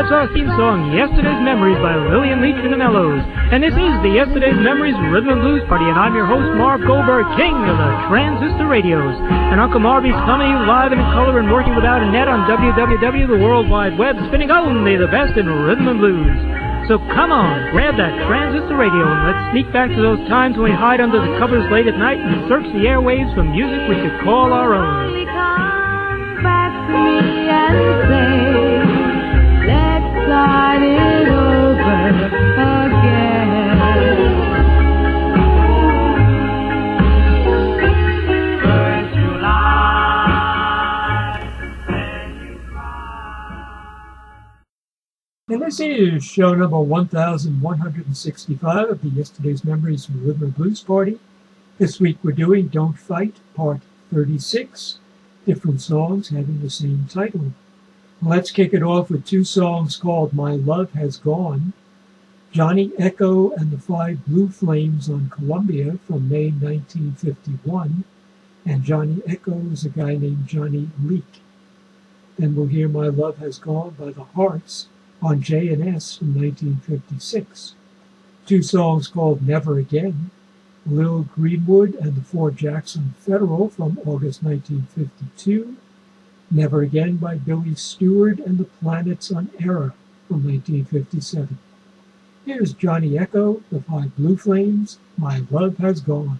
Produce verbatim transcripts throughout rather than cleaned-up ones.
our theme song, Yesterday's Memories by Lillian Leach and the Mellows. And this is the Yesterday's Memories Rhythm and Blues Party, and I'm your host, Marv Goldberg, king of the transistor radios. And Uncle Marvy's coming to you live and in color and working without a net on w w w dot the world wide web, spinning only the best in rhythm and blues. So come on, grab that transistor radio and let's sneak back to those times when we hide under the covers late at night and search the airwaves for music we could call our own. Come back to me and say, let's start it over again. First July, when you cry. And this is show number one thousand one hundred sixty-five of the Yesterday's Memories Rhythm and Blues Party. This week we're doing Don't Fight, Part thirty-six, different songs having the same title. Let's kick it off with two songs called My Love Has Gone, Johnny Echo and the Five Blue Flames on Columbia from May nineteen fifty-one, and Johnny Echo is a guy named Johnny Leake. Then we'll hear My Love Has Gone by the Hearts on J and S from nineteen fifty-six. Two songs called Never Again, Lil Greenwood and the Fort Jackson Federal from August nineteen fifty-two, Never Again by Billy Stewart and the Planets on Era from nineteen fifty-seven. Here's Johnny Echo, the Five Blue Flames, My Love Has Gone.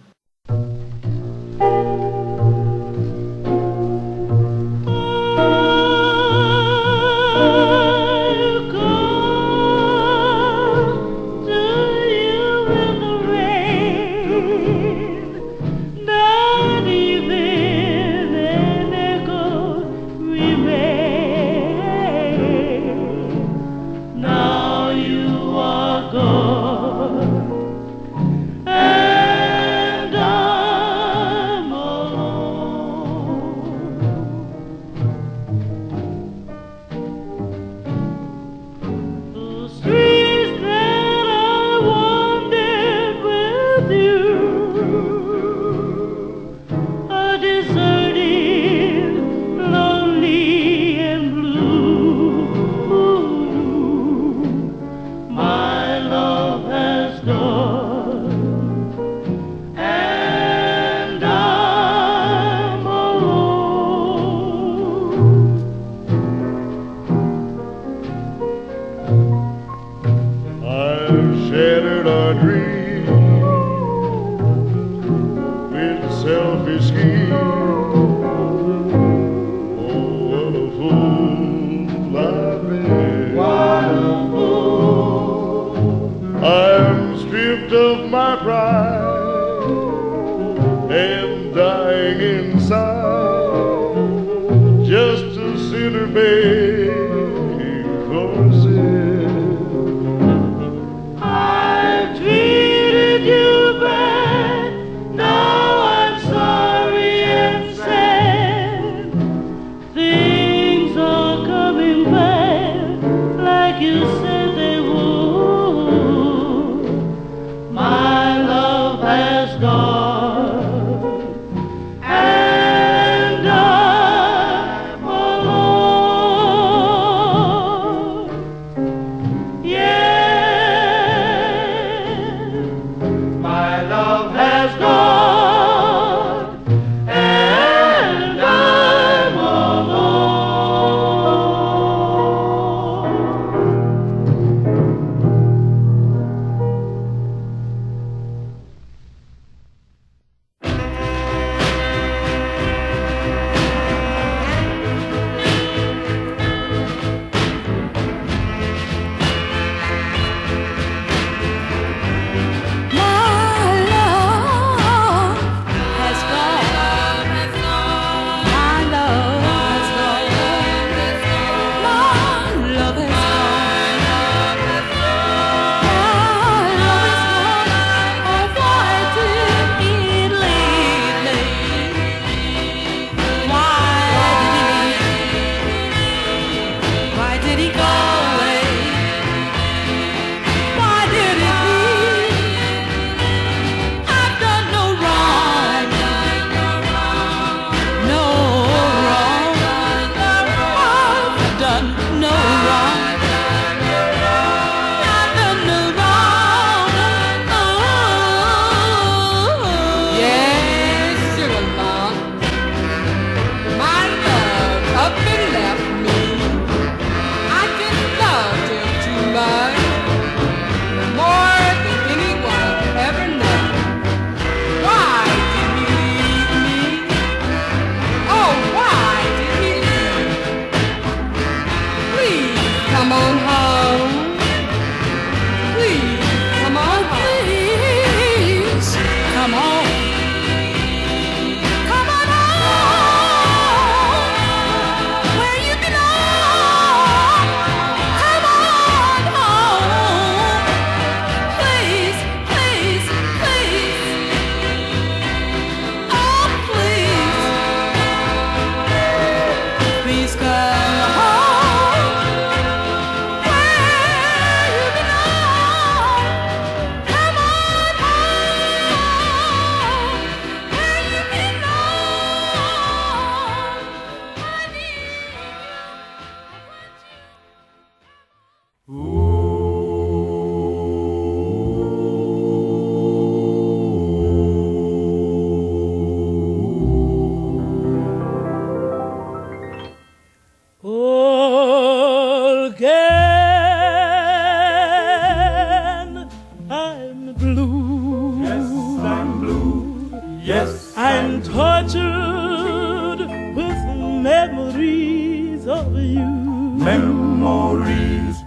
Yes, I'm tortured with memories of you. Memories,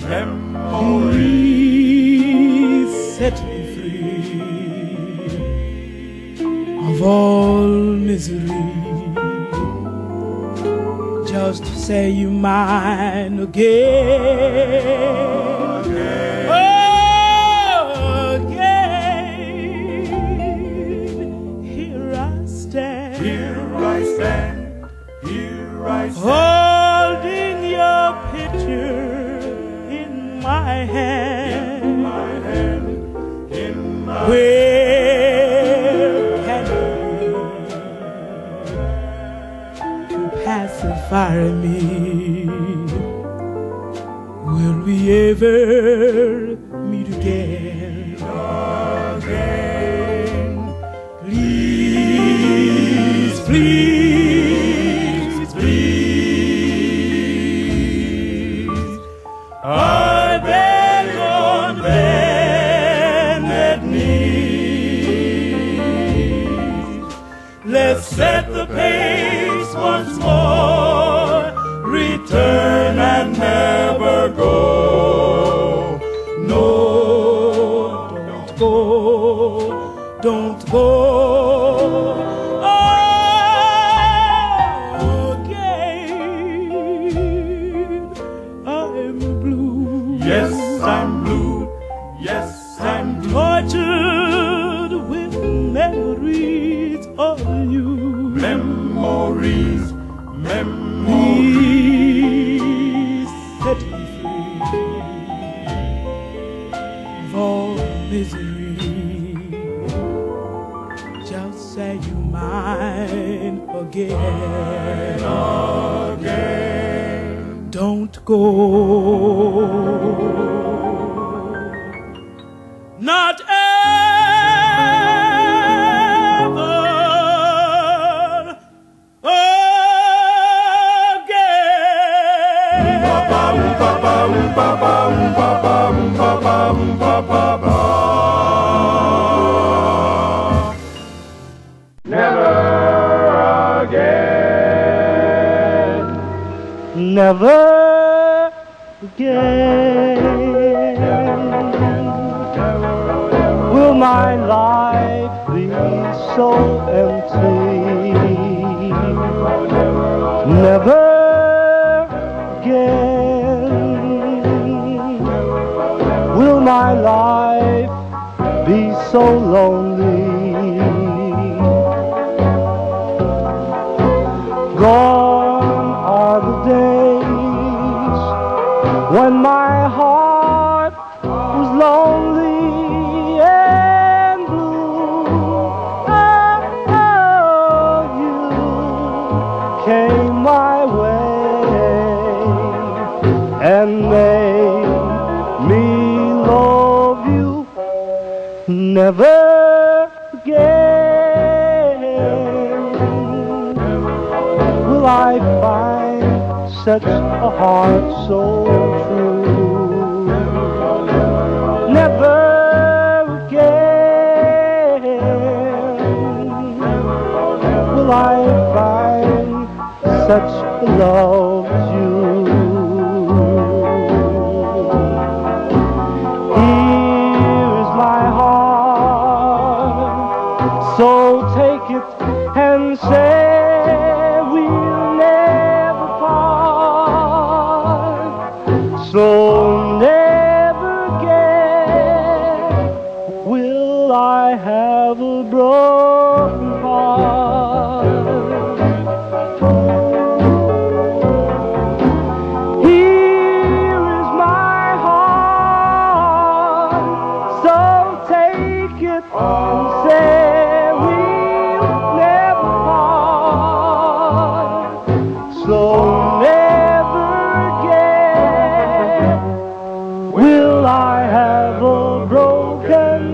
memories. Set me free of all misery. Just say you're mine again. Again. Oh, again. Here I stand. Here I stand. Here I stand. Holding your picture in my hand. In my hand. In my Where can you pacify me? Will we ever meet again? Again. Please, please, please. I beg on bended knees. Let's set the pace once more. Return and never go. No, don't go, don't go. Again, I'm blue. Yes, I'm blue. Yes, I'm tortured with memories of you. Memories, memories. Set me free of all misery. Just say you're mine again. Again. Don't go. Not ever again. Never again. Never again will my life be so empty. Never again will my life be so lonely. Gone are the days when my heart was lonely and blue. Oh, you came my way and made me love you. Never again will I find such a heart so true. Never again will I find such love as you. Here is my heart, so take it and say we'll never part. So never again will I have a broken heart. Here is my heart, so take it and say we'll never part. So never again will I have a broken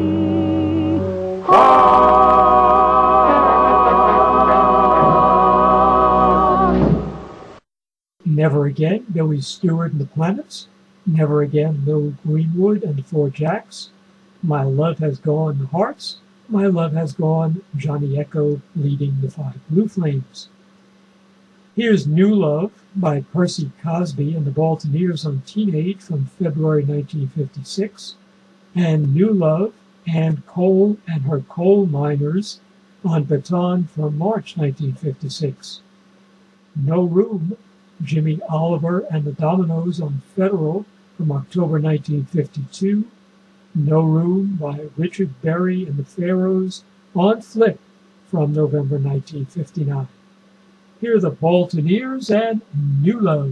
heart. Never Again, Billy Stewart and the Planets. Never Again, Lil Greenwood and the Four Jacks. My Love Has Gone, the Hearts. My Love Has Gone, Johnny Echo leading the Five Blue Flames. Here's New Love by Percy Cosby and the Baltineers on Teenage from February nineteen fifty-six, and New Love and Coal and Her Coal Miners on Baton from March nineteen fifty-six. No Room, Jimmy Oliver and the Dominoes on Federal from October nineteen fifty-two. No Room by Richard Berry and the Pharaohs on Flip from November nineteen fifty-nine. Here are the Baltineers and New Love.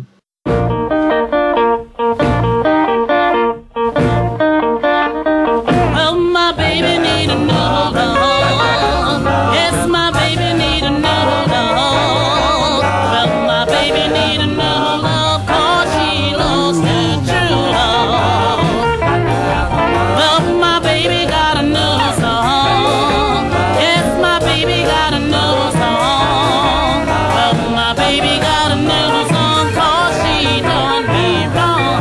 Well, my baby need a new love. Yes, my baby need a new love. Well, my baby need a new love, 'cause she lost her true love. Well, my baby got a new song. Yes, my baby got a new song. Well, my baby got a new song, 'cause she done me wrong.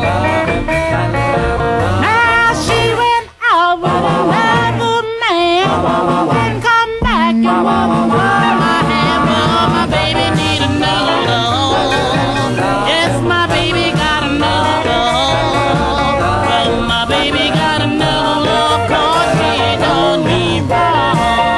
Now she went out with another man and come back and won't hold my hand. Well, my baby need a new love. Yes, my baby got a new love. Well, my baby got a new love, 'cause she done me wrong.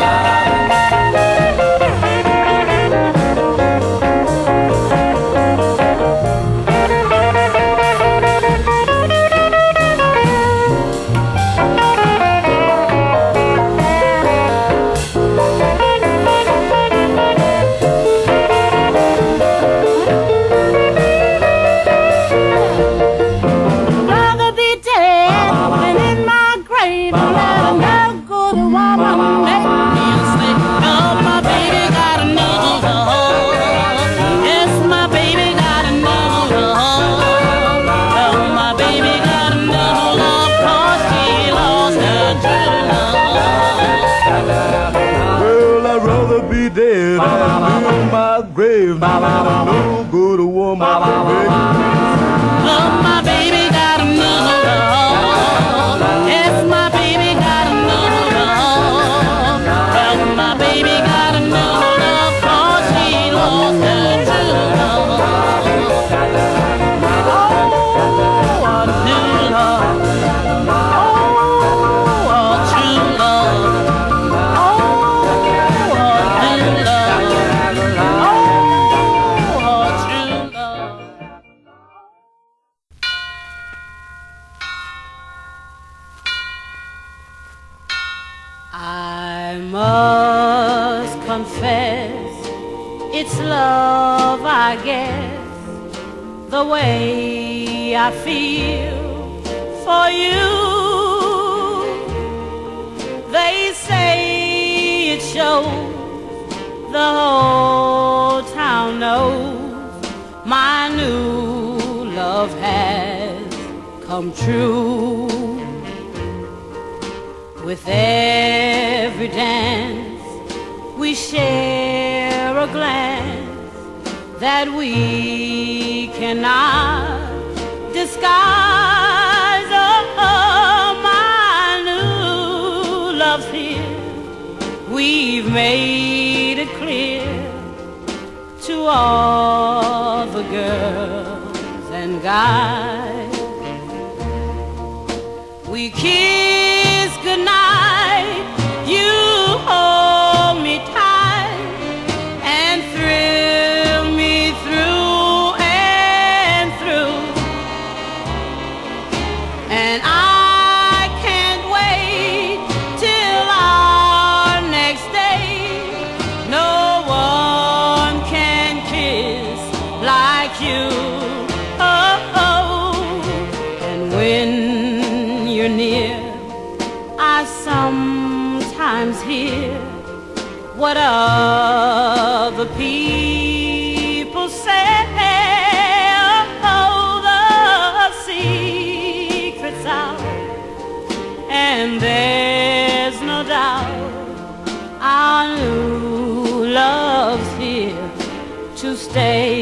Rather be dead than in my grave and let another good woman make me a slave. Oh, my baby got a new love. Yes, my baby got a new love. Oh, my baby got a new love, 'cause she lost her true love. Well, I'd rather be dead and in my grave than let a no good woman make me. Oh, my baby got a new love. Yes, my baby got a new love. Well, my baby got a new love, 'cause she lost her true love. Oh, a new love. Oh, a true love. Oh, a new love. Oh, a true love. I must confess, it's love, I guess, the way I feel for you. They say it shows, the whole town knows, my new love has come true. With every dance, we share a glance that we cannot disguise. Oh, my new love's here. We've made it clear to all the girls and guys. We kiss goodnight, you hold me tight and thrill me through and through. And I can't wait till our next date. No one can kiss like you. Oh, oh. And when you're near, I sometimes hear what other people say. Oh, the secret's out, and there's no doubt our new love's here to stay.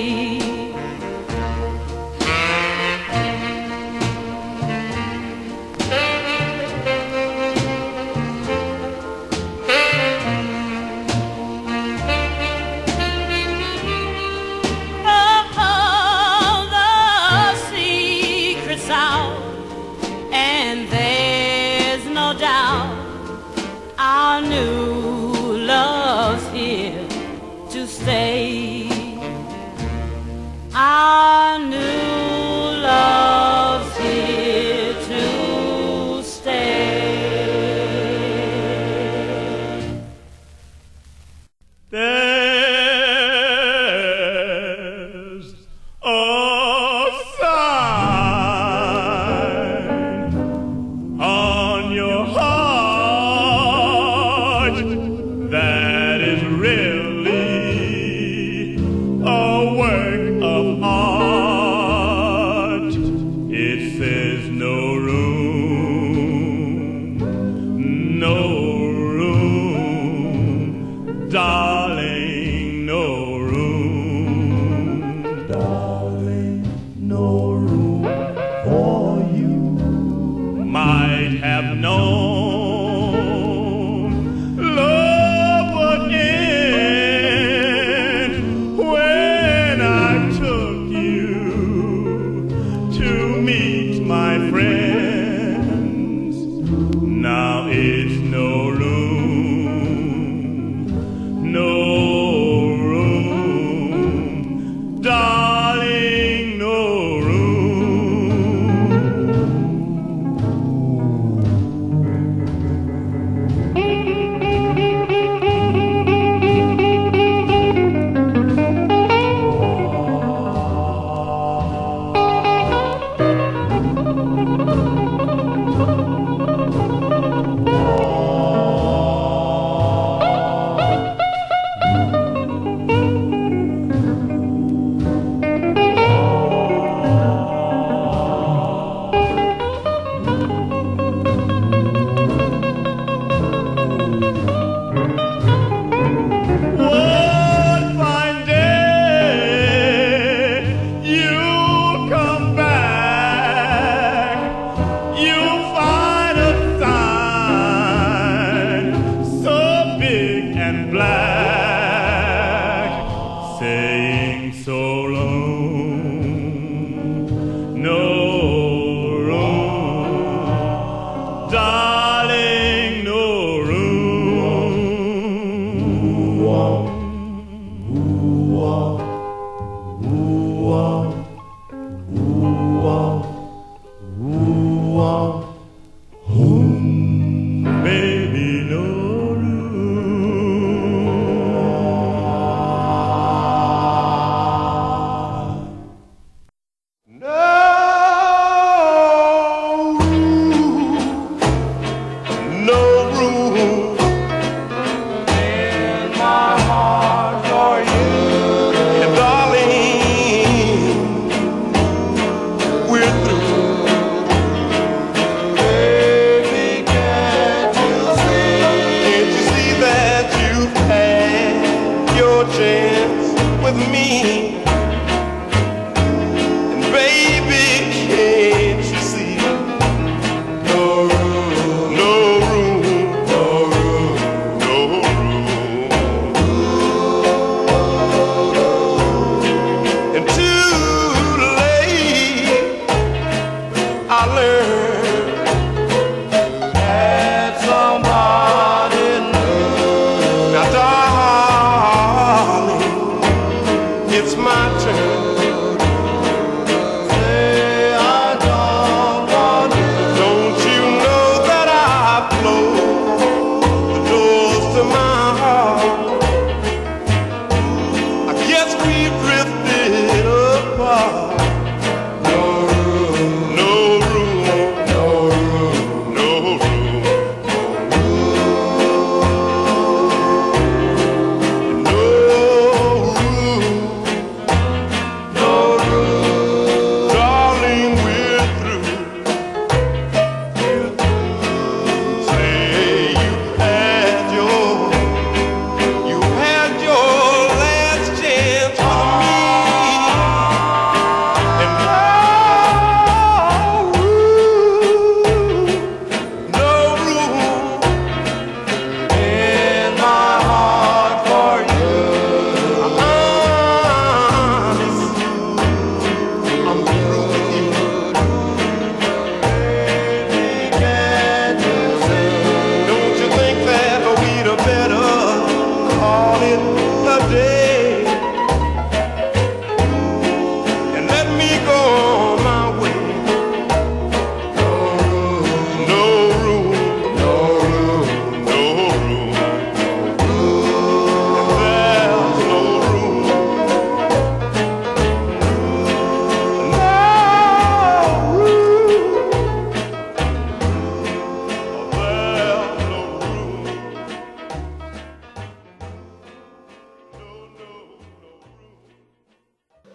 our new love's here to stay. Our new love's here to stay. There's a sign on your heart that is really a work of art. It says no room, no room, darling, no room, Darling, no room for you. might have known love would end when I took you to meet my friends. Now it's no room, no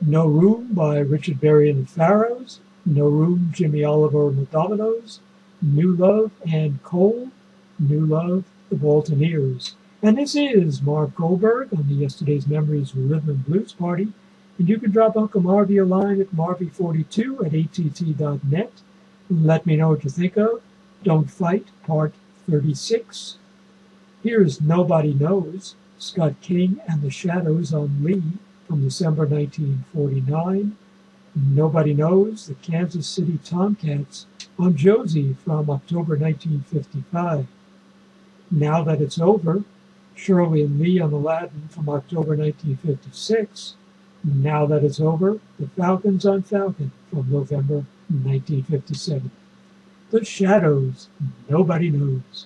No Room by Richard Berry and the Pharaohs, No Room, Jimmy Oliver and the Dominoes, New Love, and Cole, New Love, the Waltoneers. And this is Marv Goldberg on the Yesterday's Memories Rhythm and Blues Party. And you can drop Uncle Marvy a line at marvy forty-two at A T T dot net. Let me know what you think of Don't Fight, Part thirty-six. Here's Nobody Knows, Scott King and the Shadows on Lee from December nineteen forty-nine. Nobody Knows, the Kansas City Tomcats on Josie from October nineteen fifty-five. Now That It's Over, Shirley and Lee on Aladdin from October nineteen fifty-six. Now That It's Over, the Falcons on Falcon from November nineteen fifty-seven. The Shadows, Nobody Knows.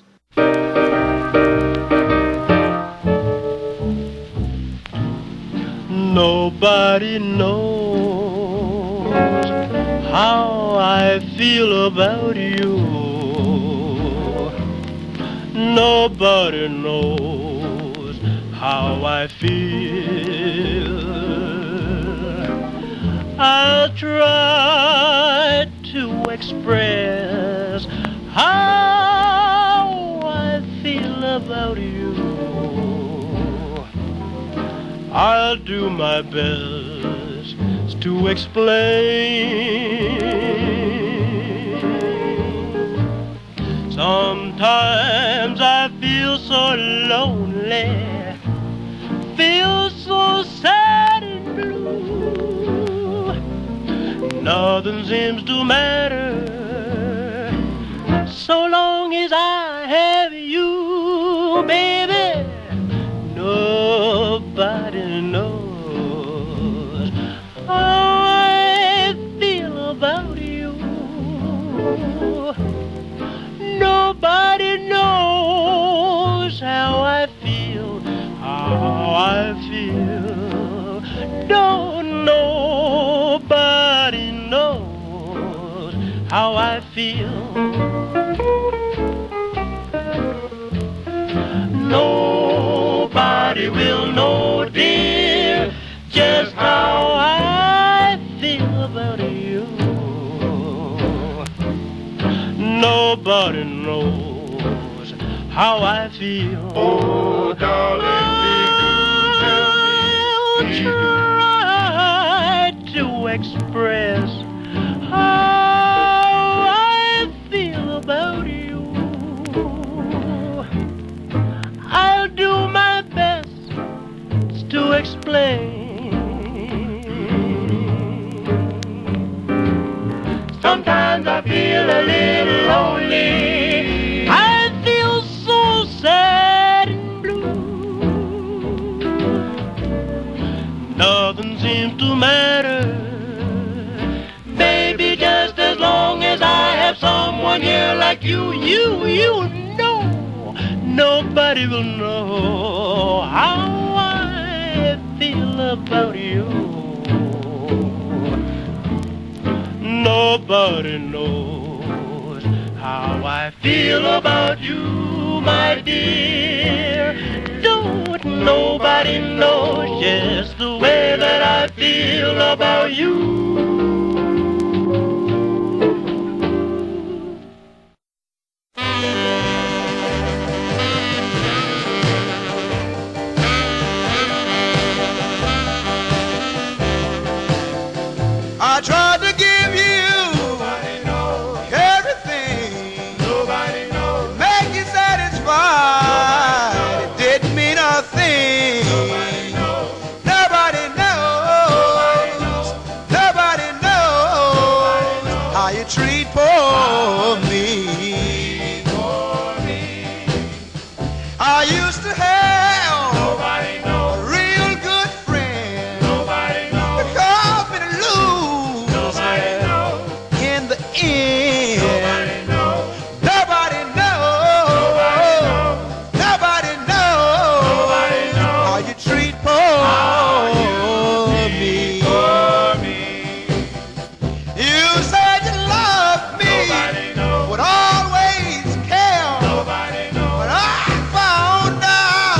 Nobody knows how I feel about you. Nobody knows how I feel. I'll try to express how I feel about you. I'll do my best to explain. Sometimes I feel so lonely, feel so sad and blue. Nothing seems to matter so long as I have you, baby. Nobody knows how I feel about you. Nobody knows how I feel, how I feel. No, nobody knows how I feel. Nobody will know, dear, just how I feel about you. Nobody knows how I feel. Oh, darling, I'll try to express how I feel about you. I'll do my best to explain. Sometimes I feel a little lonely. I feel so sad and blue. Nothing seems to matter, baby, just as long as I have someone here like you, you, you know. Nobody will know how I feel about you. Nobody knows how I feel about you, my dear. Don't nobody knows just the way that I feel about you. I tried to give you everything. Nobody knows. Make you satisfied. It didn't mean a thing. Nobody knows. Nobody knows. Nobody knows how you treat poor me. I used to have nobody knows. A real good friend. Nobody knows. But caught me to lose. Nobody knows. In the end. Nobody knows. Nobody knows. Nobody knows. Nobody knows how you treat poor me. Poor me. You said you loved me. Nobody knows. Would always care. Nobody knows. But I found out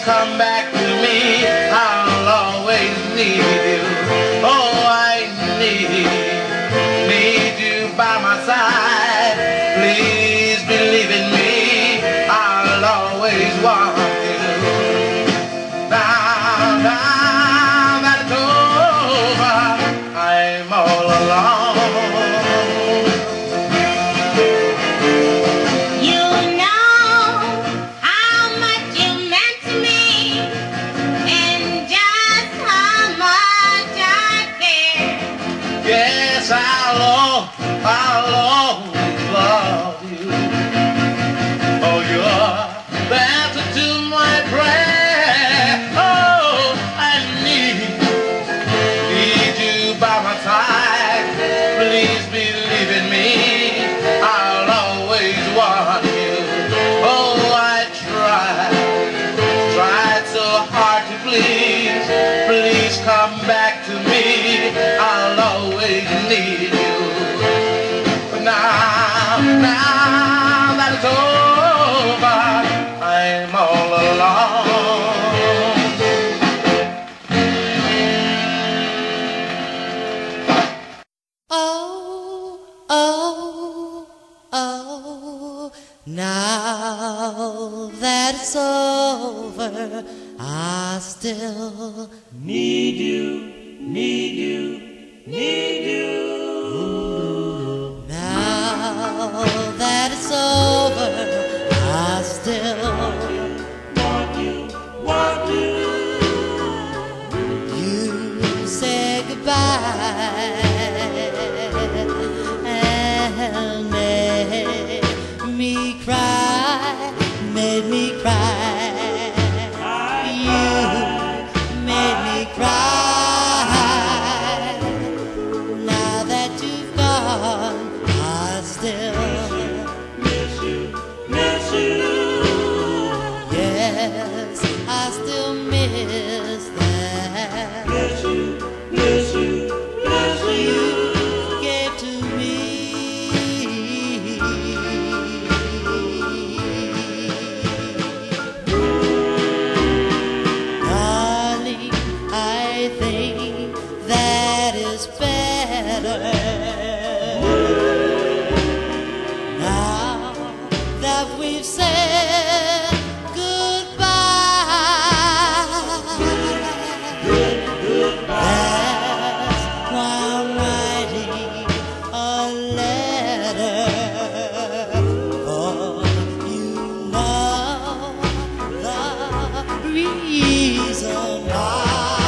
come back to me. I'll always need you. Oh, I need, need you by my side. Please believe in me. I'll always want you. Now, now that it's over, I'm all alone. I'll always love you. Oh, you're the answer to my prayer. Oh, I need, need you by my side. Please believe in me. I'll always want you. Oh, I tried, tried so hard to please. Please come back to me. I'll always need you. Now, now that it's over, I'm all alone. Oh, oh, oh, now that it's over, I still Need you, need you, need you. Now that it's over, I still Want you, want you. You say goodbye and made me cry, made me cry. You made me cry. Now that you've gone, I still Miss you, miss you. yes, I still miss that. Miss you, miss you, miss you. You gave to me. Darling, I think that is better. Now that we've said goodbye, that's why I'm writing a letter. For you know the reason why.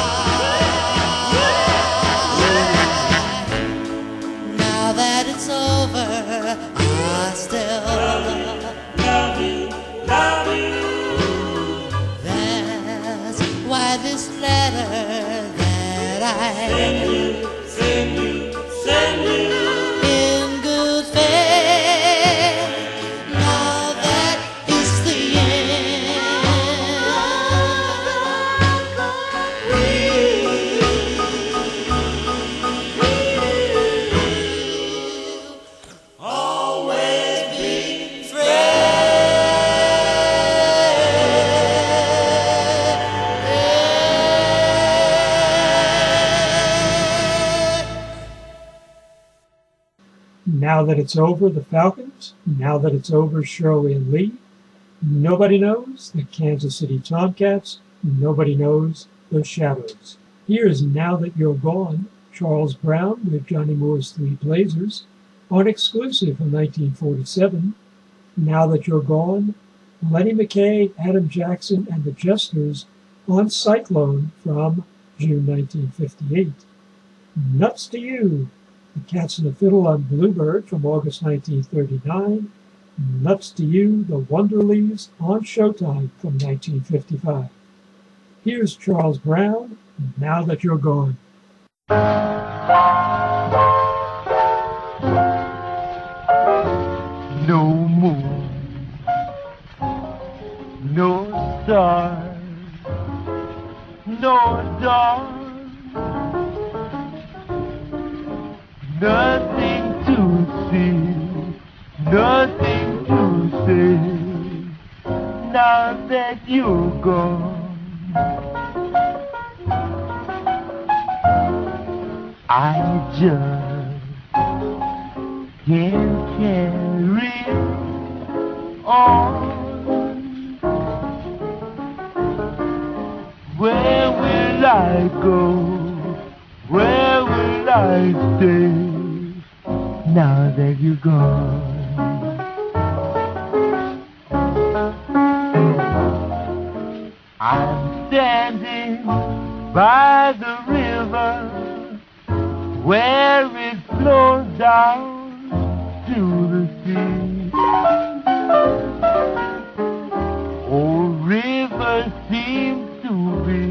Now that it's over, I still Love you, love you. that's why this letter that I Send you, send you, send you. in good faith. Now that it's the end. Always be Now That It's Over, the Falcons. Now That It's Over, Shirley and Lee. Nobody Knows, the Kansas City Tomcats. Nobody Knows, the Shadows. Here's Now That You're Gone, Charles Brown with Johnny Moore's Three Blazers. On exclusive in nineteen forty-seven, Now That You're Gone, Lenny McKay, Adam Jackson, and the Jesters on Cyclone from June nineteen fifty-eight. Nuts to You, the Cats and the Fiddle on Bluebird from August nineteen thirty-nine. Nuts to You, the Wonderleaves on Showtime from nineteen fifty-five. Here's Charles Brown, Now That You're Gone. No moon, no stars, no dawn, nothing to see, nothing to say. Now that you're gone, I just can't carry on. Where will I go? Where will I stay now that you're gone? I'm standing by the river where it flows down to the sea. Oh, river seems to be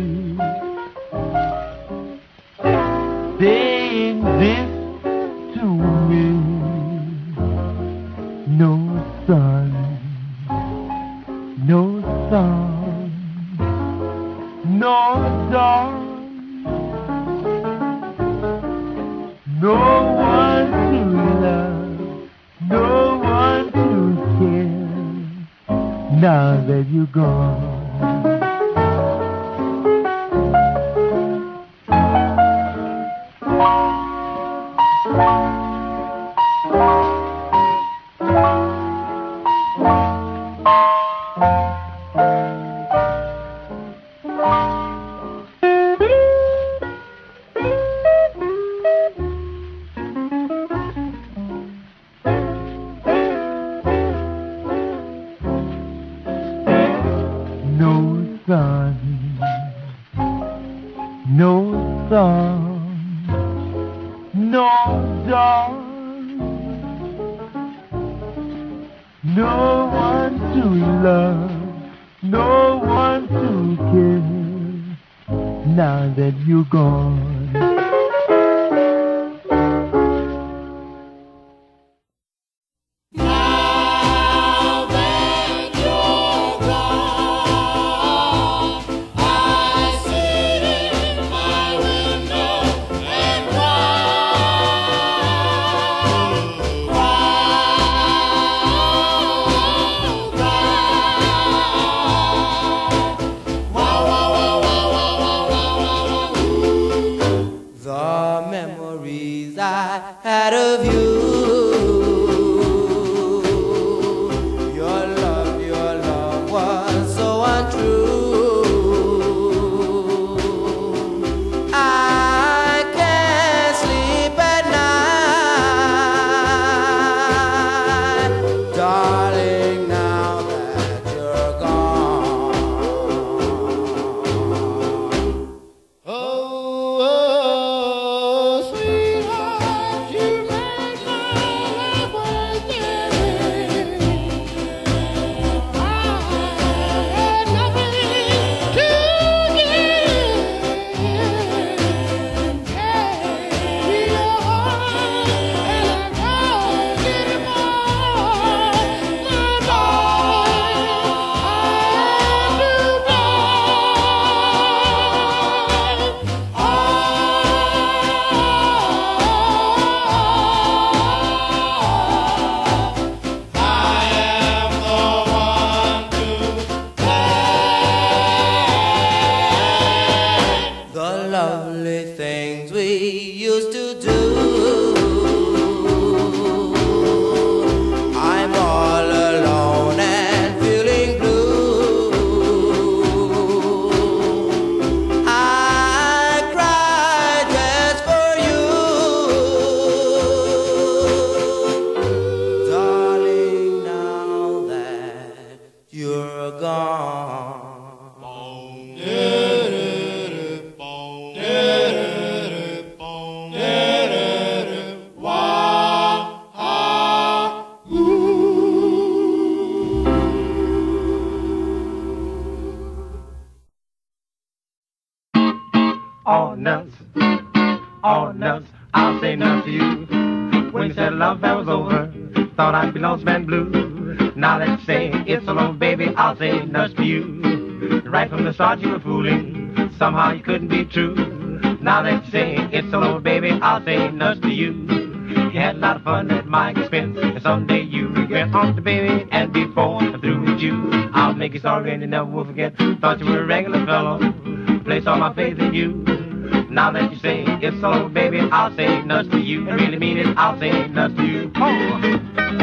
saying this to me. No sun, no sun, no dawn, no one to love, no one to care, now that you're gone. all nuts, all nuts, I'll say nuts to you. When you said love affair was over, thought I'd be lost and blue. Now that you say it's alone, baby, I'll say nuts to you. Right from the start you were fooling, somehow you couldn't be true. Now that you say it's alone, baby, I'll say nuts to you. You had a lot of fun at my expense, and someday you regret, honest baby, and before I'm through with you, I'll make you sorry and you never will forget. Thought you were a regular fellow, placed all my faith in you. Now that you say it's so, baby, I'll say nuts to you. And really mean it, I'll say nuts to you. Oh.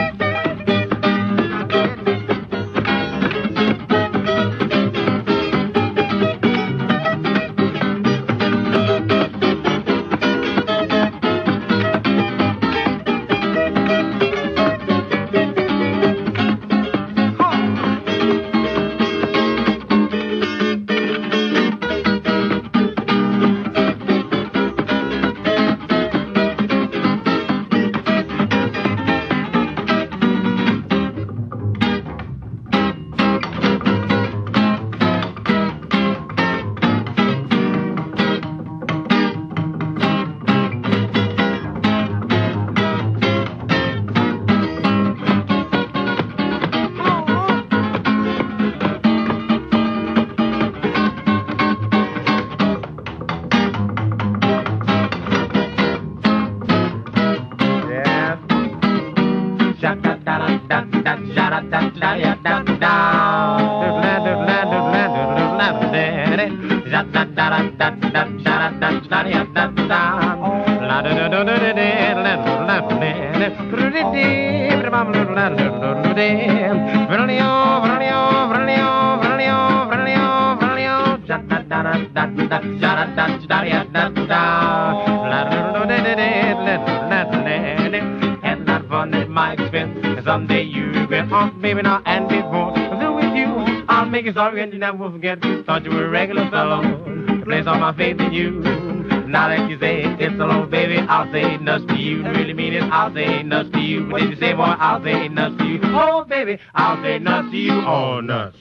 And not fun at my expense. Someday you regret, oh, baby, now and before. So with you, I'll make you sorry and you never will forget. Thought you were a regular fellow. Place all my faith in you. Now that you say it's alone, baby, I'll say nuts to you. Really mean it, I'll say nuts to you. What did you say, boy? I'll say nuts to you. Oh, baby, I'll say nuts to you. Oh, nuts.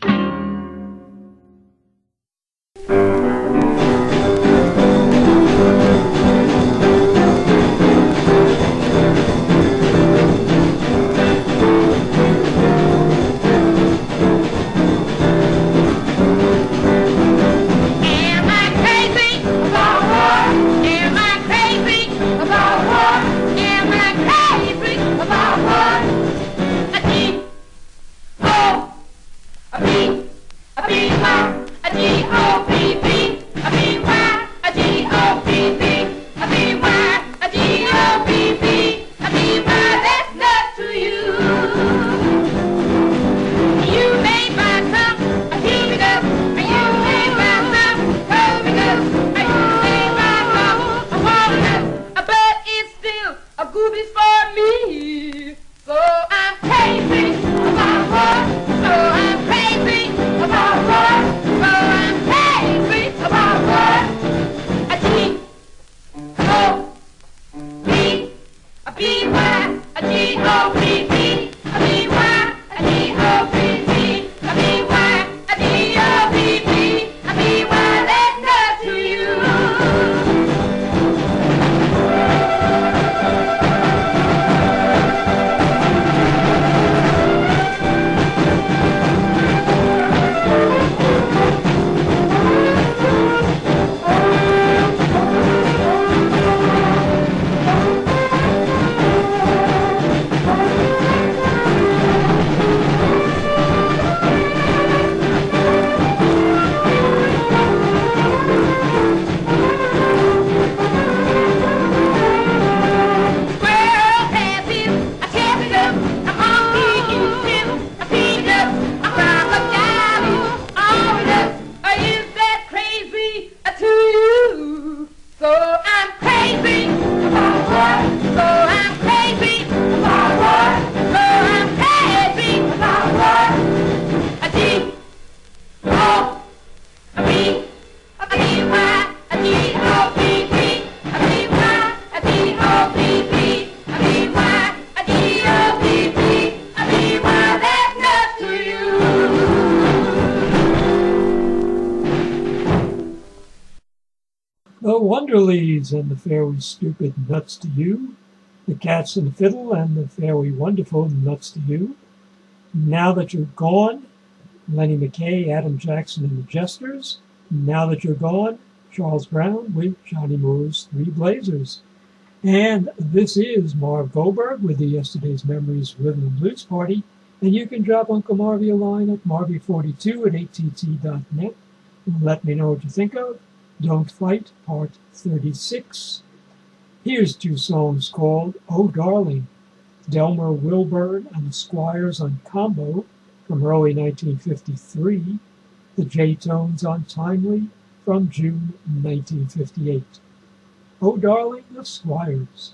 Wonderlies and the Fairly Stupid Nuts to You, the Cats and the Fiddle and the Fairly Wonderful Nuts to You, Now That You're Gone, Lenny McKay, Adam Jackson and the Jesters, Now That You're Gone, Charles Brown with Johnny Moore's Three Blazers. And this is Marv Goldberg with the Yesterday's Memories Rhythm and Blues Party, and you can drop Uncle Marvy a line at marvy forty-two at A T T dot net and let me know what you think of Don't Fight, Part thirty-six. Here's two songs called Oh Darling, Delmer Wilburn and the Squires on Combo from early nineteen fifty-three, the J-Tones on Timely from June nineteen fifty-eight. Oh Darling, the Squires.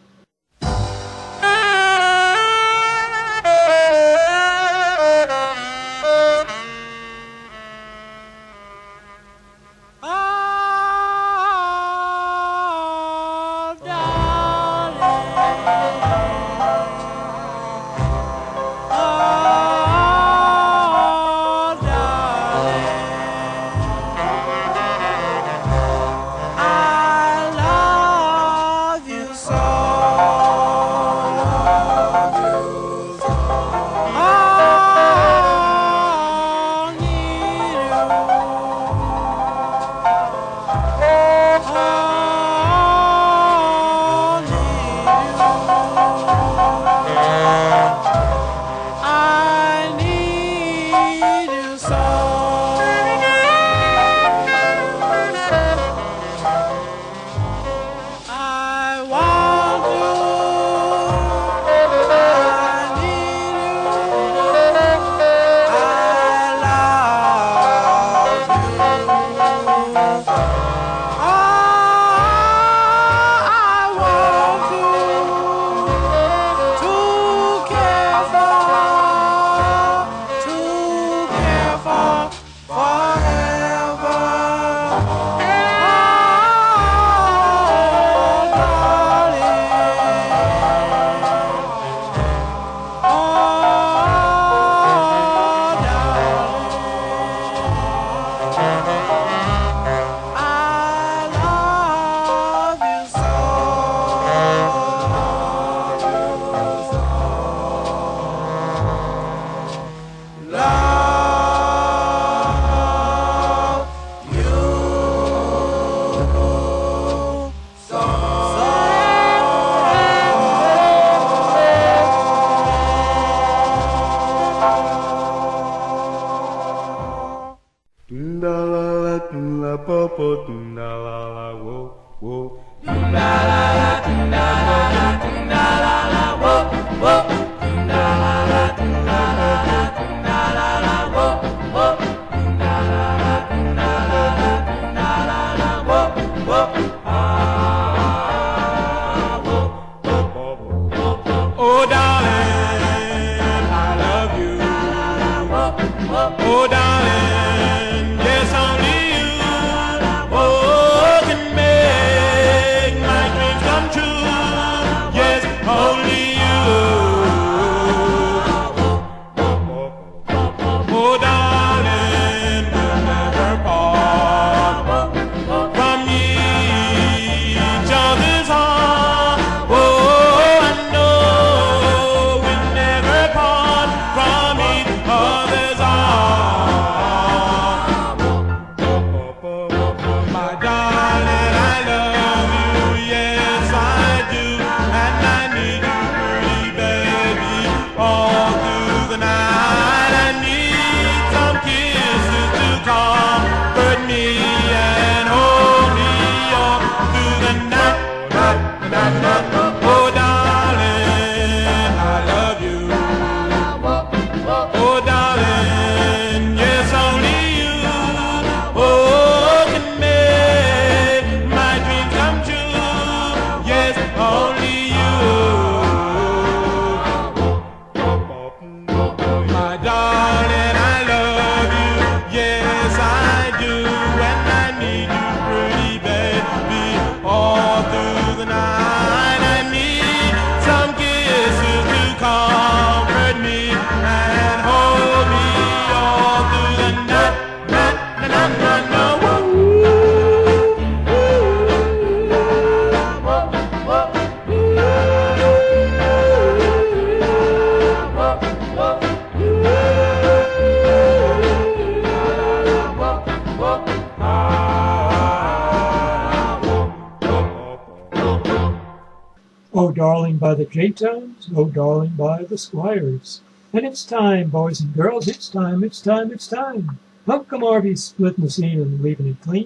Oh Darling by the J-Tones, Oh Darling by the Squires. And it's time, boys and girls, it's time, it's time, it's time. Uncle Marvy's splitting the scene and leaving it clean.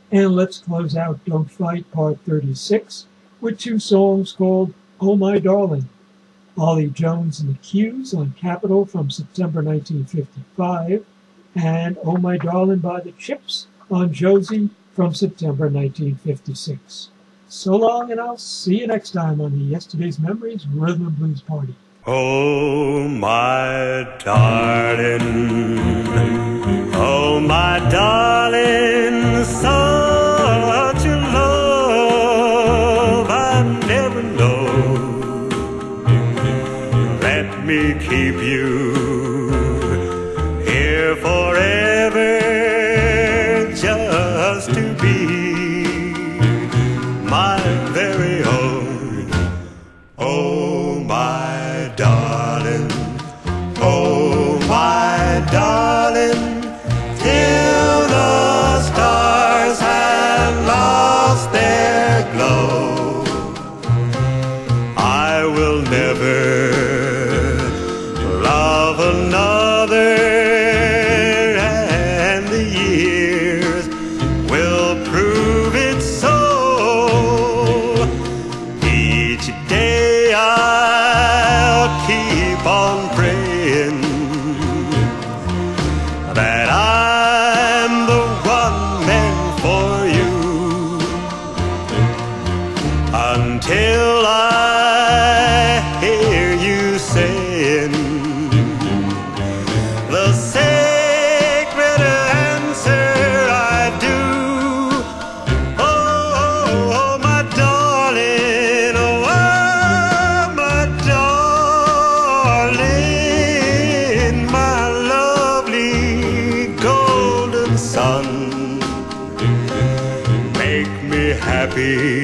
And let's close out Don't Fight Part thirty-six with two songs called Oh My Darling, Ollie Jones and the Q's on Capitol from September nineteen fifty-five, and Oh My Darling by the Chips on Josie from September nineteen fifty-six. So long, and I'll see you next time on the Yesterday's Memories Rhythm and Blues Party. Oh, my darling, oh, my darling, such a love I never know. Let me keep you here forever, just to be my very own. Oh, my darling, oh, my darling, till the stars have lost their glow, I will never love another, and the years will prove it so. Each day I'll keep on praying that I'm the one meant for you, until I hear you saying the sacred answer I do. Oh, oh, oh, my darling, oh, oh, my darling, my lovely golden sun, make me happy.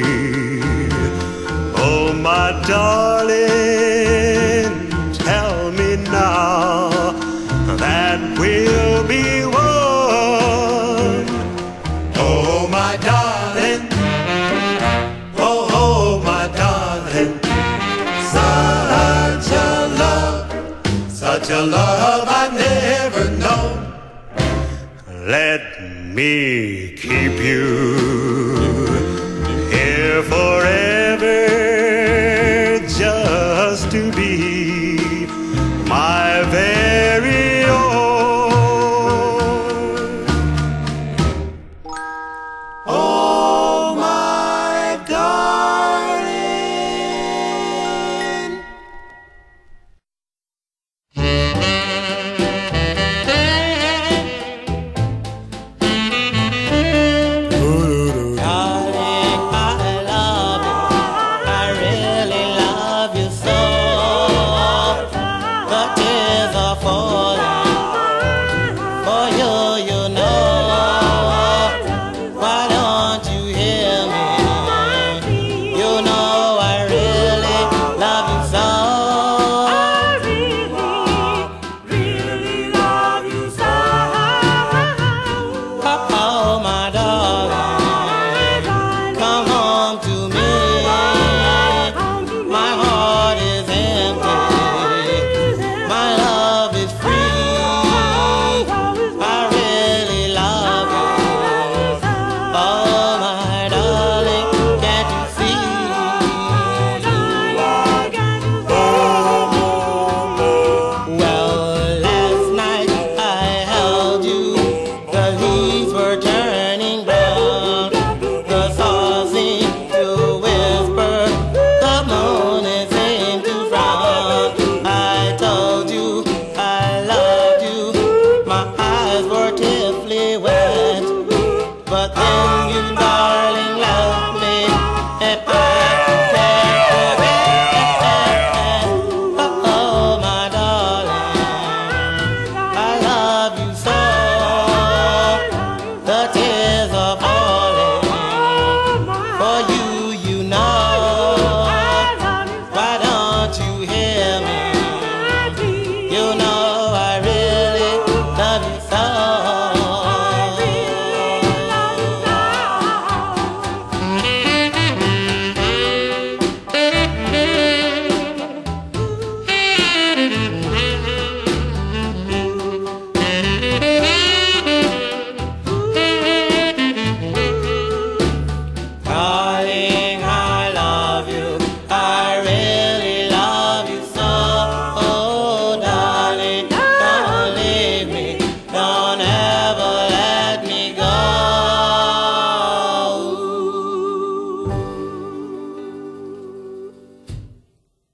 Oh, my darling, tell me now that we'll be one. Oh, my darling, oh, oh, my darling, such a love, such a love I've never known. Let me keep you here forever, just to be my very